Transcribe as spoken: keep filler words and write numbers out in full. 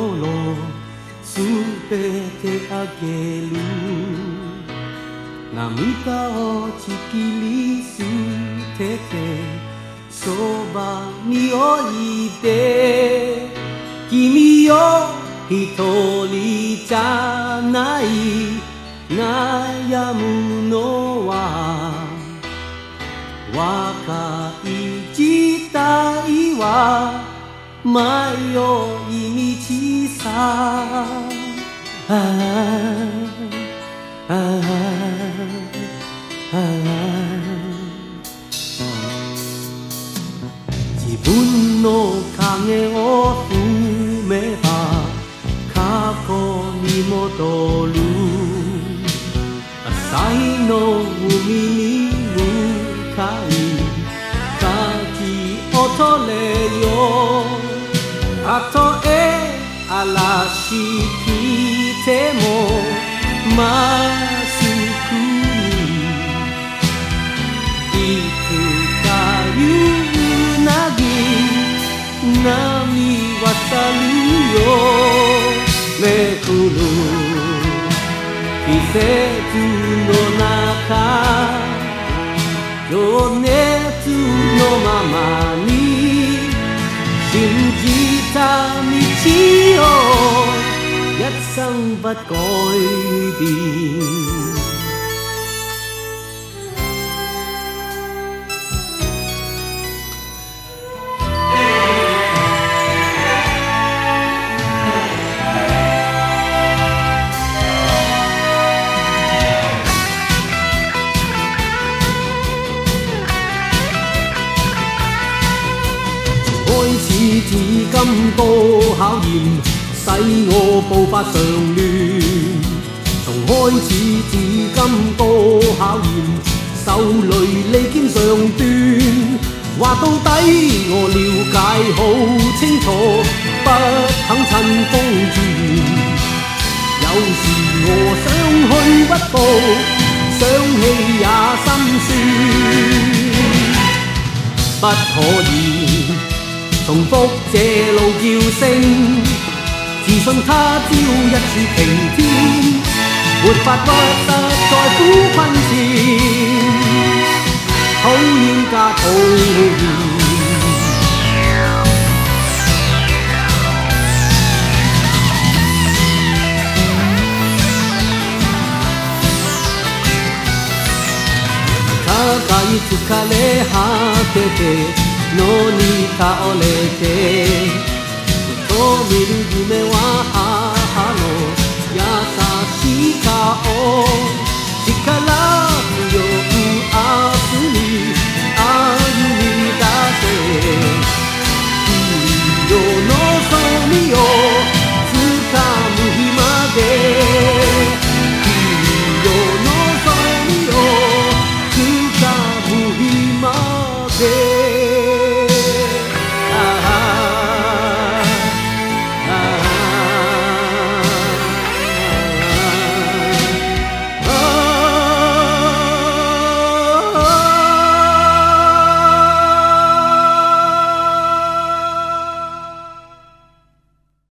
心すべてあげる涙をちぎり捨ててそばにおいで君よ一人じゃない悩むのは若い時代は迷い道さあああ自分の影を踏めば過去に戻る朝の海に向かい舵を取れよたとえ嵐来てもまっすぐにいつか夕なぎ波渡るよめくる季節の中情熱のままに信じた道を一生不改變開始至今多考驗，使我步伐常亂。從開始至今多考驗，受累利劍上斷。話到底我了解好清楚，不肯趁風轉。有時我想去屈服，想起也心酸，不可以重複這路叫聲，自信他朝一柱擎天，沒法屈得在苦困前，討厭加討厭。高い疲れ果てて野に倒れてふと見る夢は母の優しい顔